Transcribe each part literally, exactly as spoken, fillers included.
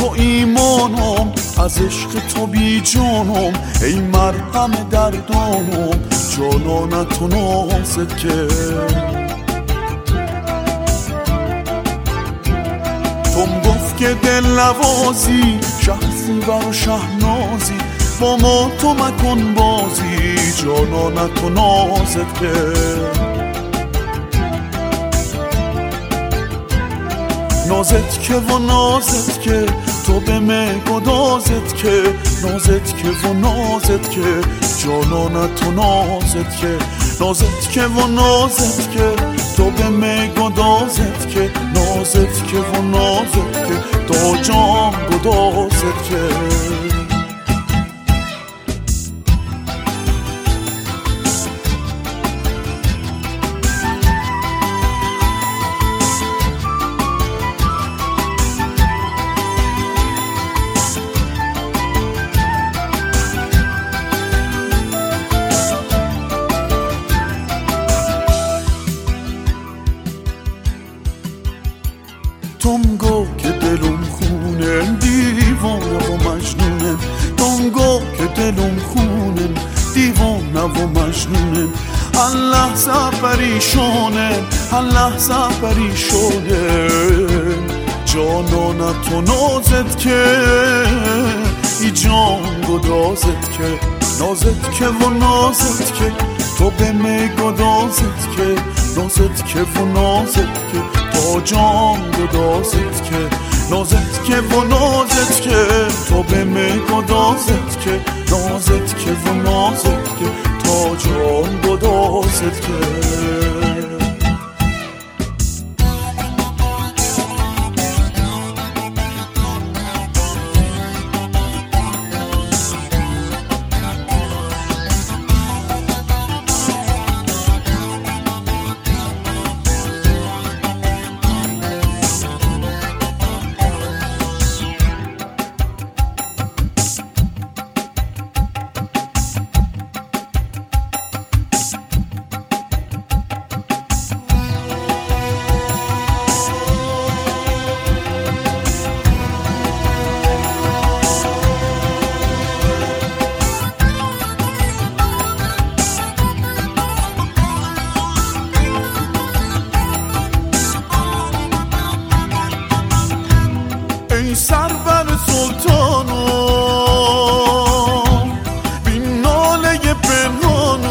تو ایمانم، از عشق تو بی جانم، ای مرهم دردانم، جانانه تو نازت که توم گفت که دل نوازی، شهزیور و شهنازی، با ما تو مکن بازی، جانانه تو نازت که نازت که و نازت که تو به من گدازت که نازت که و نازت که جانانه تو نازت که نازت که و نازت که تو به من گدازت که نازت که و نازت که تا جان گدازت که توم گو که دلم خونه دیوانه و مجنونه توم گو که دلم خونه دیوانه و مجنونه هر لحظه پریشانه هر لحظه پریشانه جانانه تو نازت که ای جان گدازت که نازت که و نازت که تو به می گدازت که نازت که و نازت که تا جان گدازت که نازت که و نازت که تو به می گدازت که نازت که و نازت که تا جان گدازت که ای سرور سلطانم بی ناله پنهانم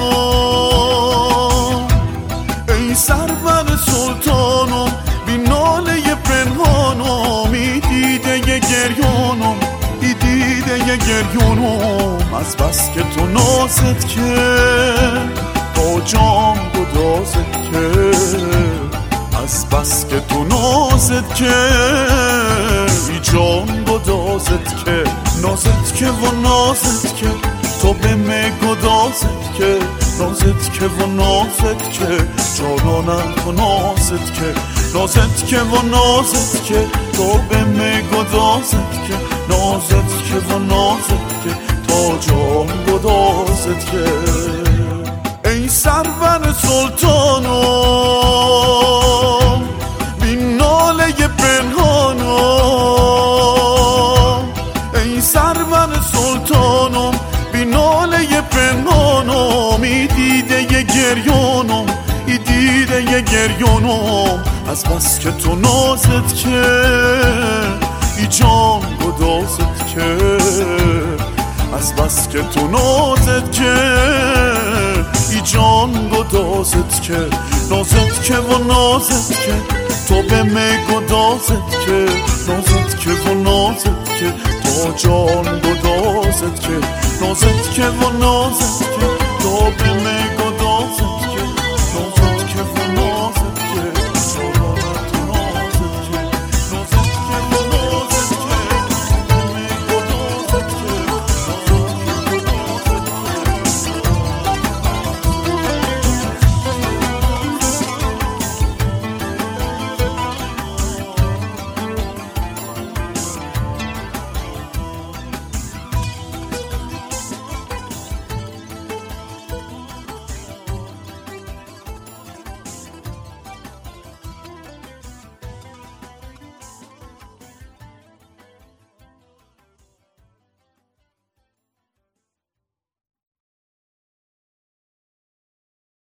ای سرور سلطانم بی ناله پنهانم ای دیده گریانم ای دیده گریانم از بس که تو نازت که تا جان گدازت که از بس که تو نازت که ای جان گدازت که نازت که و نازت که تو به می گدازت که نازت که و نازت که جانانه تو نازت که نازت که و نازت که تو به می گدازت که نازت که و نازت که تا جان گدازت که ای سرور سلطانم بی ناله پنهانم ای سرور سلطانم بی ناله پنهانم ای دیده گریانم ای دیده گریانم از بس که تو نازت که ای جان گدازت که از بس که تو نازت که ای جان گدازت که نازت که و نازت که تو به می گدازت که نازت که و نازت که تا جان گدازت که نازت که و نازت که تو به می